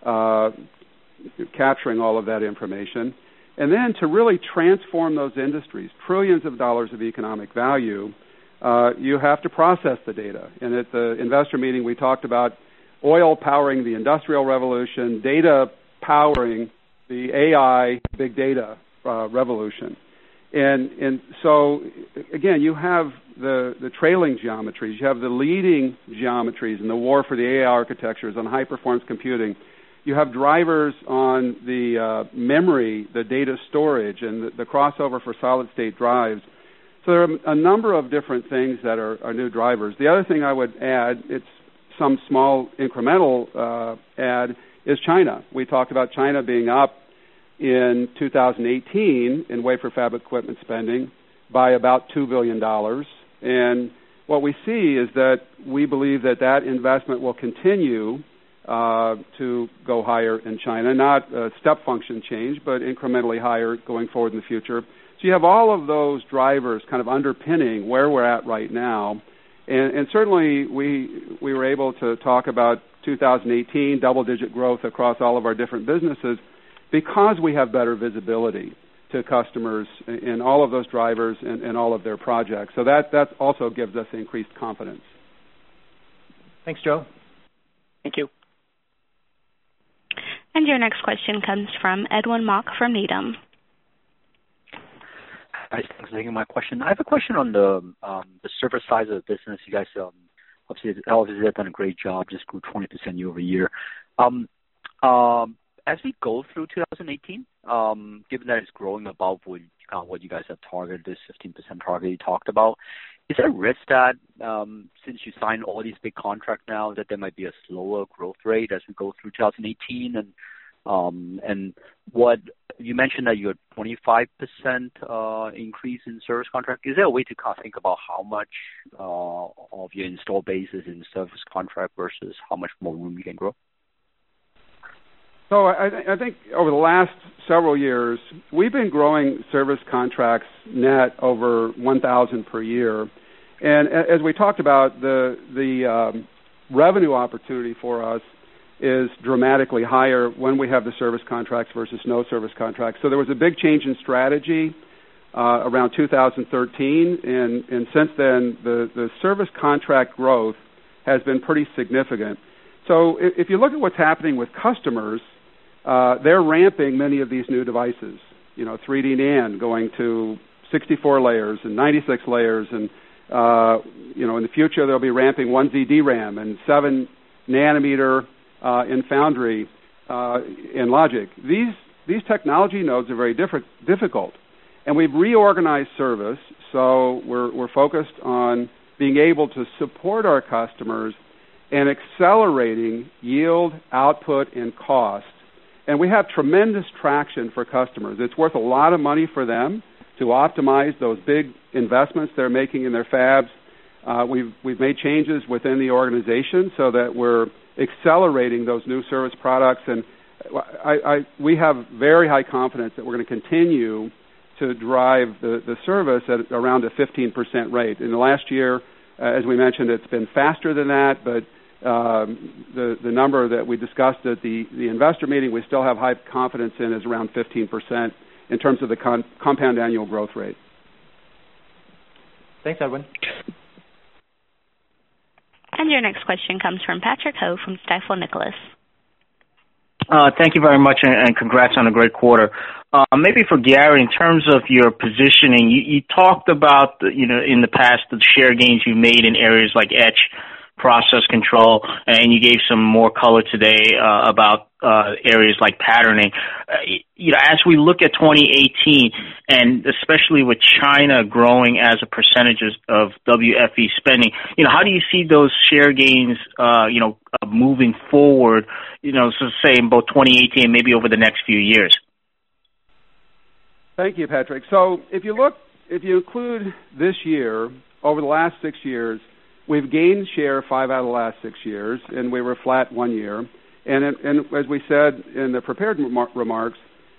capturing all of that information. And then to really transform those industries, trillions of dollars of economic value, you have to process the data. And at the investor meeting, we talked about oil powering the industrial revolution, data powering the AI big data revolution. And so, again, you have the trailing geometries. You have the leading geometries in the war for the AI architectures on high-performance computing. You have drivers on the memory, the data storage, and the crossover for solid-state drives. So there are a number of different things that are new drivers. The other thing I would add, it's some small incremental add, is China. We talked about China being up in 2018 in wafer fab equipment spending by about $2 billion. And what we see is that we believe that investment will continue to go higher in China, not a step function change, but incrementally higher going forward in the future. So you have all of those drivers kind of underpinning where we're at right now. And certainly we were able to talk about 2018, double-digit growth across all of our different businesses because we have better visibility to customers in all of those drivers and all of their projects. So that also gives us increased confidence. Thanks, Joe. Thank you. And your next question comes from Edwin Mok from Needham. Hi, thanks for taking my question. I have a question on the server side of the business. You guys obviously have done a great job, just grew 20% year over year. As we go through 2018, given that it's growing above what you guys have targeted, this 15% target you talked about, is there a risk that since you signed all these big contracts now, that there might be a slower growth rate as we go through 2018? And what you mentioned that you had 25% increase in service contract. Is there a way to kind of think about how much of your install base is in service contract versus how much more room you can grow? So I think over the last several years, we've been growing service contracts net over 1,000 per year. And as we talked about, the revenue opportunity for us is dramatically higher when we have the service contracts versus no service contracts. So there was a big change in strategy around 2013, and since then, the service contract growth has been pretty significant. So if you look at what's happening with customers, they're ramping many of these new devices. 3D NAND going to 64 layers and 96 layers, and in the future they'll be ramping 1Z DRAM and 7 nanometer in Foundry in Logic. These technology nodes are very difficult, and we've reorganized service, so we're focused on being able to support our customers and accelerating yield, output, and cost. And we have tremendous traction for customers. It's worth a lot of money for them to optimize those big investments they're making in their fabs. We've made changes within the organization so that we're accelerating those new service products, and we have very high confidence that we're going to continue to drive the service at around a 15% rate. In the last year, as we mentioned, it's been faster than that, but the number that we discussed at the investor meeting we still have high confidence in is around 15% in terms of the compound annual growth rate. Thanks, Edwin. And your next question comes from Patrick Ho from Stifel Nicolaus. Thank you very much, and congrats on a great quarter. Maybe for Gary, in terms of your positioning, you talked about, in the past, the share gains you made in areas like etch, process control, and you gave some more color today about areas like patterning. As we look at 2018, and especially with China growing as a percentage of WFE spending, how do you see those share gains, moving forward, so say in both 2018 and maybe over the next few years? Thank you, Patrick. So if you include this year, over the last 6 years, we've gained share 5 out of the last 6 years, and we were flat 1 year. And as we said in the prepared remarks,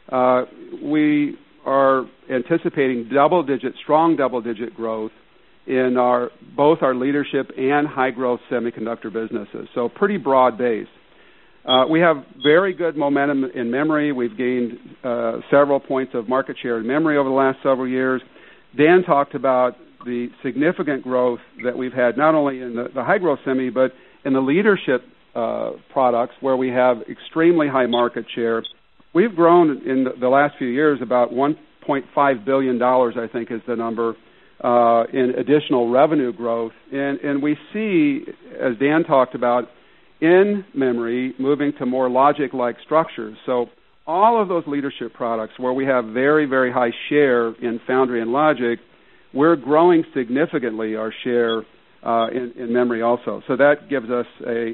we are anticipating strong double-digit growth in both our leadership and high-growth semiconductor businesses. So pretty broad base. We have very good momentum in memory. We've gained several points of market share in memory over the last several years. Dan talked about the significant growth that we've had not only in the high-growth semi, but in the leadership products where we have extremely high market share. We've grown in the last few years about $1.5 billion, I think is the number, in additional revenue growth. And we see, as Dan talked about, in memory moving to more logic-like structures. So all of those leadership products where we have very, very high share in foundry and logic, we're growing significantly our share in memory also. So that gives us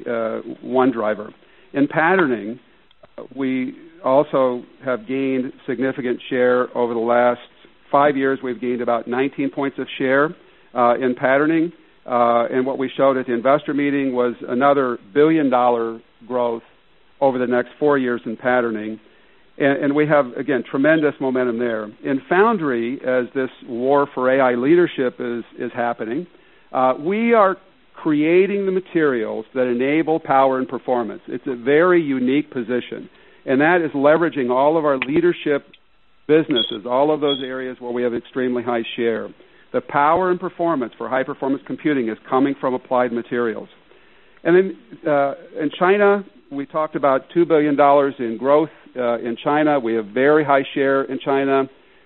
one driver. In patterning, we also have gained significant share over the last 5 years. We've gained about 19 points of share in patterning. And what we showed at the investor meeting was another $1 billion growth over the next 4 years in patterning. And we have, again, tremendous momentum there. In foundry, as this war for AI leadership is happening, we are creating the materials that enable power and performance. It's a very unique position. And that is leveraging all of our leadership businesses, all of those areas where we have extremely high share. The power and performance for high-performance computing is coming from Applied Materials. And then in China, we talked about $2 billion in growth in China. We have very high share in China.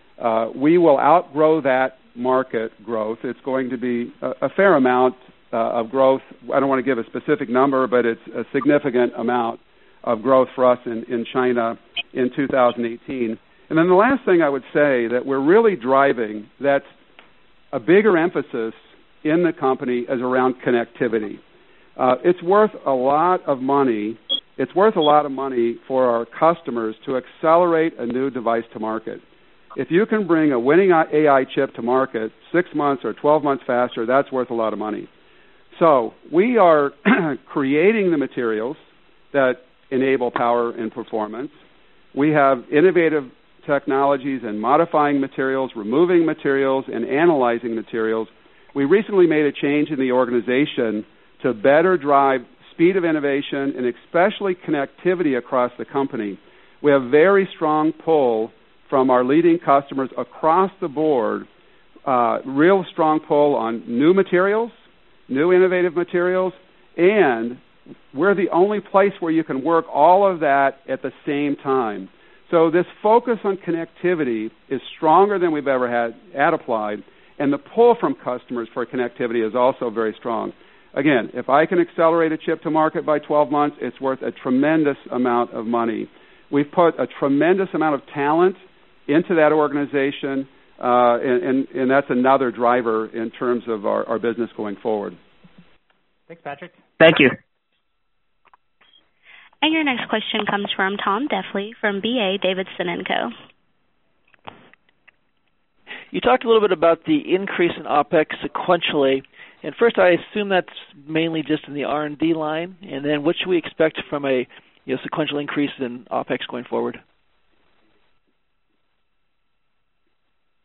We will outgrow that market growth. It's going to be a fair amount of growth. I don't want to give a specific number, but it's a significant amount of growth for us in China in 2018. And then the last thing I would say that we're really driving that's a bigger emphasis in the company is around connectivity. It's worth a lot of money. It's worth a lot of money for our customers to accelerate a new device to market. If you can bring a winning AI chip to market 6 months or 12 months faster, that's worth a lot of money. So we are creating the materials that enable power and performance. We have innovative technologies and modifying materials, removing materials, and analyzing materials. We recently made a change in the organization to better drive speed of innovation and especially connectivity across the company. We have very strong pull from our leading customers across the board, real strong pull on new materials, new innovative materials, and we're the only place where you can work all of that at the same time. So this focus on connectivity is stronger than we've ever had at Applied, and the pull from customers for connectivity is also very strong. Again, if I can accelerate a chip to market by 12 months, it's worth a tremendous amount of money. We've put a tremendous amount of talent into that organization, and that's another driver in terms of our business going forward. Thanks, Patrick. Thank you. And your next question comes from Tom Diffely from B.A. Davidson & Co. You talked a little bit about the increase in OpEx sequentially. And first, I assume that's mainly just in the R&D line. And then what should we expect from a sequential increase in OpEx going forward?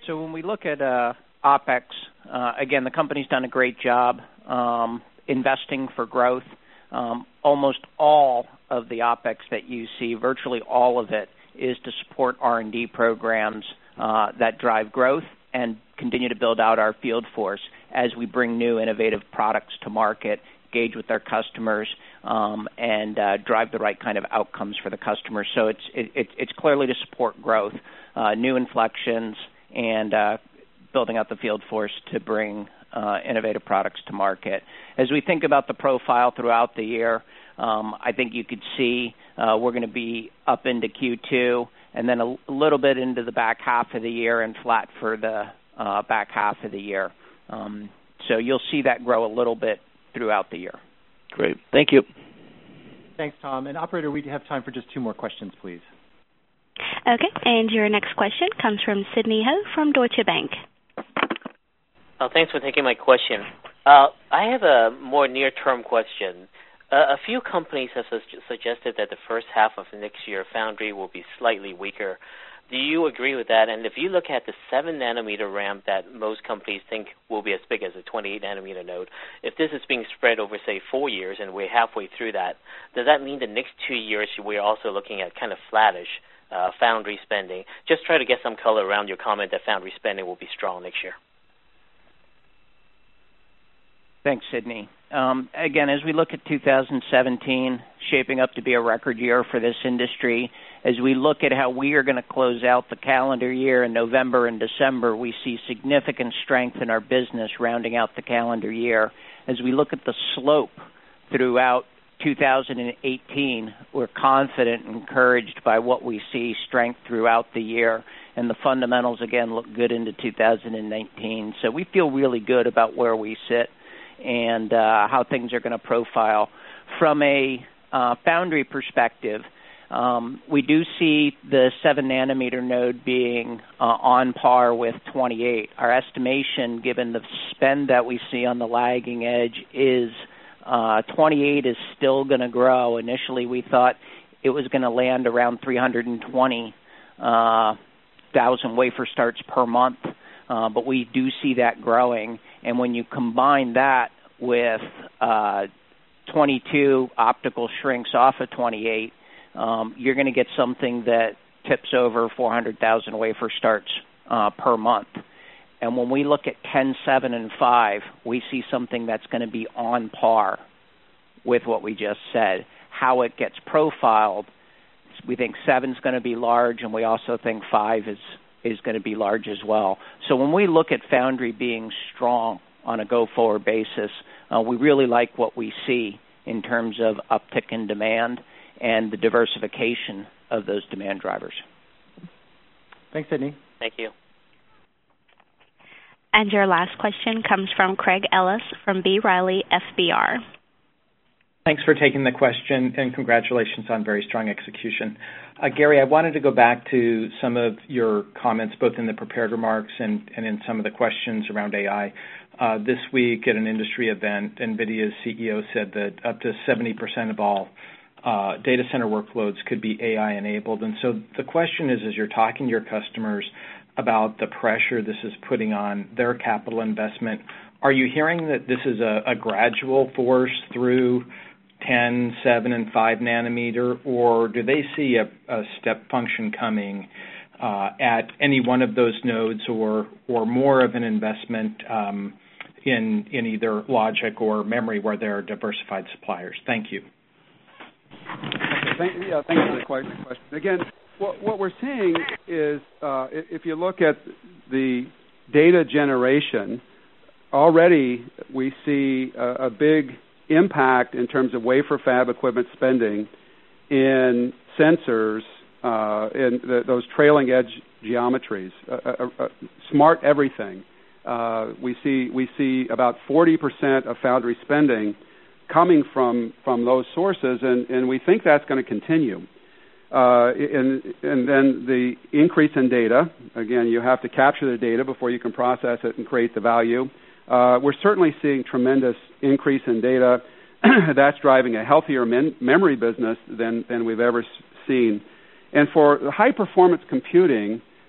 So when we look at OpEx, again, the company's done a great job investing for growth. Almost all of the OpEx that you see, virtually all of it, is to support R&D programs that drive growth and continue to build out our field force as we bring new innovative products to market, engage with our customers, and drive the right kind of outcomes for the customers. So it's clearly to support growth, new inflections, and building out the field force to bring innovative products to market. As we think about the profile throughout the year, I think you could see we're going to be up into Q2 and then a little bit into the back half of the year and flat for the back half of the year. So you'll see that grow a little bit throughout the year. Great. Thank you. Thanks, Tom. And operator, we have time for just 2 more questions, please. Okay, and your next question comes from Sidney Ho from Deutsche Bank. Thanks for taking my question. I have a more near-term question. A few companies have suggested that the first half of next year, foundry will be slightly weaker. Do you agree with that? And if you look at the 7-nanometer ramp that most companies think will be as big as a 28-nanometer node, if this is being spread over, say, 4 years and we're halfway through that, does that mean the next 2 years we're also looking at kind of flattish foundry spending? Just try to get some color around your comment that foundry spending will be strong next year. Thanks, Sidney. Again, as we look at 2017, shaping up to be a record year for this industry, as we look at how we are going to close out the calendar year in November and December, we see significant strength in our business rounding out the calendar year. As we look at the slope throughout 2018, we're confident and encouraged by what we see, strength throughout the year, and the fundamentals, again, look good into 2019. So we feel really good about where we sit and how things are going to profile. From a foundry perspective, we do see the 7-nanometer node being on par with 28. Our estimation, given the spend that we see on the lagging edge, is 28 is still going to grow. Initially, we thought it was going to land around 320,000 wafer starts per month, but we do see that growing. And when you combine that with 22 optical shrinks off of 28, you're going to get something that tips over 400,000 wafer starts per month. And when we look at 10, 7, and 5, we see something that's going to be on par with what we just said. How it gets profiled, we think 7 is going to be large, and we also think 5 is going to be large as well. So when we look at foundry being strong on a go-forward basis, we really like what we see in terms of uptick in demand and the diversification of those demand drivers. Thanks, Sidney. Thank you. And your last question comes from Craig Ellis from B. Riley FBR. Thanks for taking the question, and congratulations on very strong execution. Gary, I wanted to go back to some of your comments, both in the prepared remarks and in some of the questions around AI. This week at an industry event, NVIDIA's CEO said that up to 70% of all data center workloads could be AI-enabled. And so the question is, as you're talking to your customers about the pressure this is putting on their capital investment, are you hearing that this is a gradual force through 10, 7, and 5 nanometer, or do they see a step function coming at any one of those nodes, or more of an investment in either logic or memory where there are diversified suppliers? Thank you. Thank you for the question. Again, what we're seeing is if you look at the data generation, already we see a big impact in terms of wafer fab equipment spending in sensors, in those trailing edge geometries, smart everything. We see about 40% of foundry spending coming from those sources, and we think that's going to continue. And then the increase in data, again, you have to capture the data before you can process it and create the value. We're certainly seeing tremendous increase in data. That's driving a healthier memory business than we've ever seen. And for high-performance computing,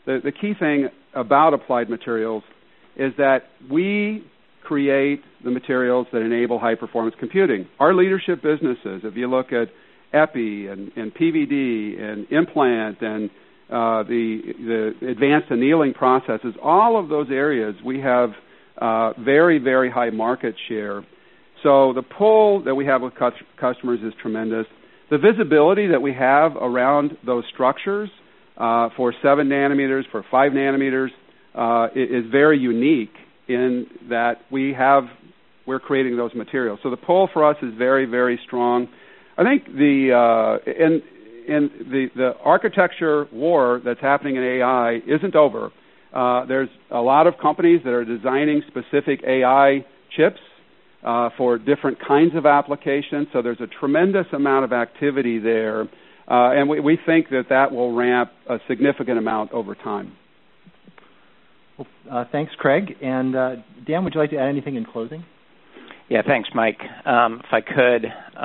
the key thing about Applied Materials is that we create the materials that enable high-performance computing. Our leadership businesses, if you look at EPI and PVD and implant and the advanced annealing processes, all of those areas we have very, very high market share. So the pull that we have with customers is tremendous. The visibility that we have around those structures for 7 nanometers, for 5 nanometers, is very unique in that we're creating those materials. So the pull for us is very, very strong. I think the architecture war that's happening in AI isn't over. There's a lot of companies that are designing specific AI chips for different kinds of applications. So there's a tremendous amount of activity there, and we think that will ramp a significant amount over time. Well, thanks, Craig. And Dan, would you like to add anything in closing? Yeah, thanks, Mike. If I could,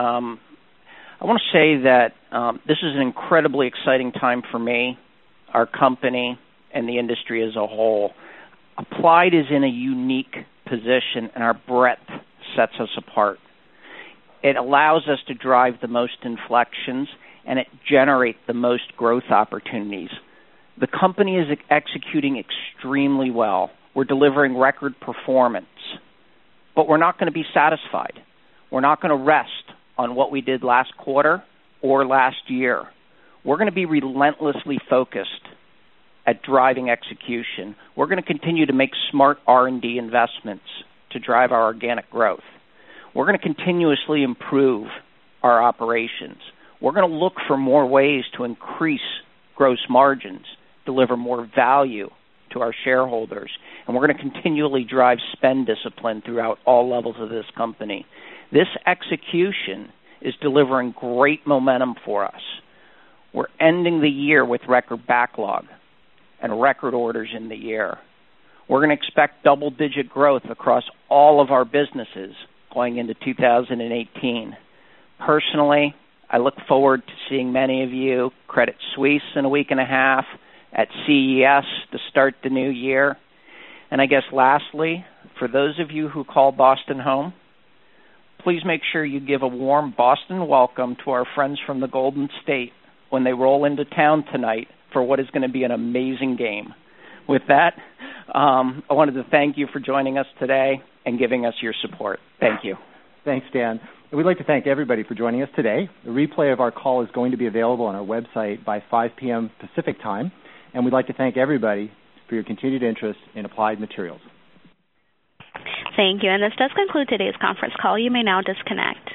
I want to say that this is an incredibly exciting time for me, our company, and the industry as a whole. Applied is in a unique position, and our breadth sets us apart. It allows us to drive the most inflections, and it generates the most growth opportunities. The company is executing extremely well. We're delivering record performance, but we're not going to be satisfied. We're not going to rest on what we did last quarter or last year. We're going to be relentlessly focused at driving execution. We're going to continue to make smart R&D investments to drive our organic growth. We're going to continuously improve our operations. We're going to look for more ways to increase gross margins, deliver more value to our shareholders, and we're going to continually drive spend discipline throughout all levels of this company. This execution is delivering great momentum for us. We're ending the year with record backlog and record orders in the year. We're going to expect double-digit growth across all of our businesses going into 2018. Personally, I look forward to seeing many of you, Credit Suisse in a week and a half, at CES to start the new year. And I guess lastly, for those of you who call Boston home, please make sure you give a warm Boston welcome to our friends from the Golden State when they roll into town tonight for what is going to be an amazing game. With that, I wanted to thank you for joining us today and giving us your support. Thank you. Thanks, Dan. And we'd like to thank everybody for joining us today. A replay of our call is going to be available on our website by 5 p.m. Pacific time, and we'd like to thank everybody for your continued interest in Applied Materials. Thank you, and this does conclude today's conference call. You may now disconnect.